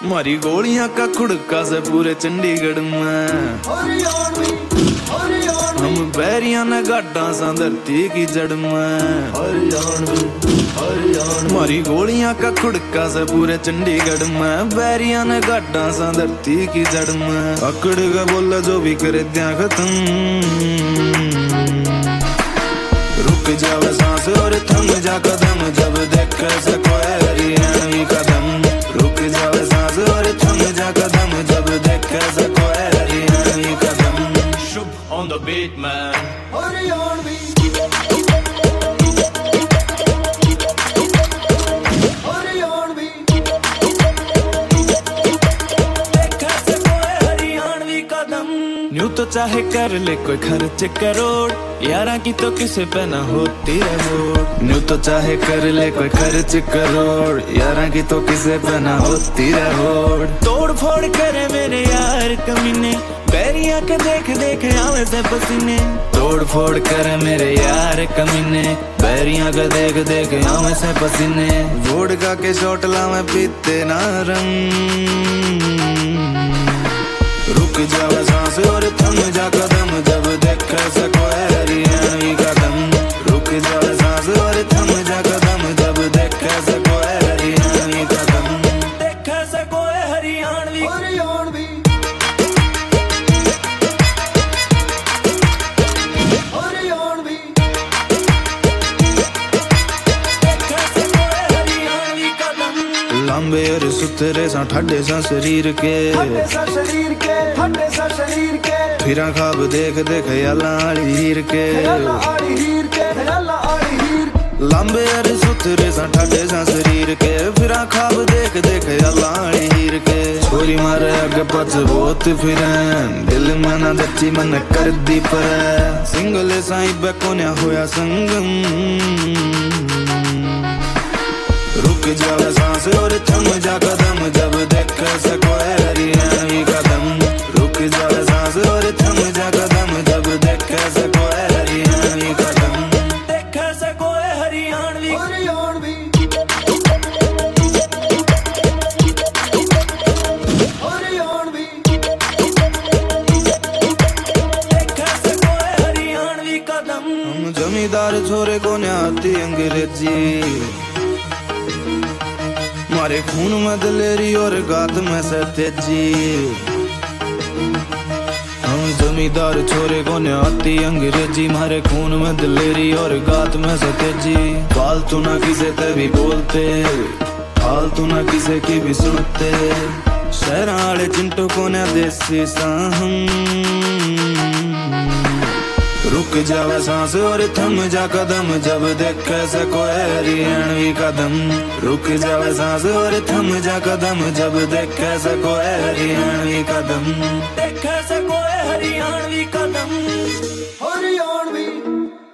मारी गोलियां का खुड़का से पूरे चंडीगढ़ में हम बैरिया ने गाडा सा धरती की जड़ में। मारी गोलियां का खुड़का से पूरे चंडीगढ़ में बैरिया ने गाडा सा धरती की जड़ में। अकड़ के बोला जो भी करे दिया खत्म, रुक जावे सांस और थम जा कदम जब देखे से कोई हरियाणवी कदम। रुक जावे सांस और थम जा कदम जब देखे से कोई हरियाणवी कदम। Shubh on the beat man Haryanvi Haryanvi देखे से कोई हरियाणवी कदम। यूं तो चाहे कर ले कोई खर्च करोड़, यारा की तो किसे पे ना होती रहोड़। यूं तो चाहे कर ले कोई खर्च करोड़, यारा की तो किसे पे ना होती रहोड़। तोड़ फोड़ करे मेरे यार कमीने, बैरिया के देख देख आवे से पसीने। तोड़ फोड़ करे मेरे यार कमीने, बैरिया के देख देख आवे से पसीने। वोडका के शॉट लावे पीते ना रंग, रुक जावे सांस और थम जा कदम जब देखे से कोई हरियाणवी कदम। रुक जावे सांस और थम जा कदम जब देखे से कोई हरियाणवी कदम। देखे से कोई हरियाणवी हरियाणवी हरियाणवी देखे से कोई हरियाणवी कदम। लंबे और सुथरे सा ठड्डे सा शरीर के, फिरा खाब देख देख याला हीर के। लंबे अरे सुथरे सा ठड्डे सा शरीर के, फिरा खाब देख देख याला हीर के। छोरी मारे आगे पछ बहुत फिरे, दिल में ना दच्ची मन कर दी पर। सिंगल साई बेकोन्या होया संगम, रुक जावे सांस और थम जा कदम जब देखे से कोई हरियाणवी कदम। रुक जावे सांस और थम जा कदम जब देखे से कोई हरियाणवी कदम। देखे से कोई हरियाणवी हरियाणवी हरियाणवी देखे से कोई हरियाणवी कदम। हम जमींदार छोरे को न्याती अंग्रेजी, मारे खून में दलेरी और गात में से तेजी। हम जमींदार छोरे को ने आती अंग्रेजी, मारे खून में दलेरी और गात में से तेजी। फालतू ना किसे ते भी बोलते, फालतू ना किसे की भी सुनते। शहर वाले चिंटू को ने देसी सा हम, रुक जावे सांस और थम जा कदम जब देखे से कोई हरियाणवी कदम। रुक जावे सांस और थम जा कदम जब देखे से कोई हरियाणवी कदम। देखे से कोई हरियाणवी कदम हरियाणवी।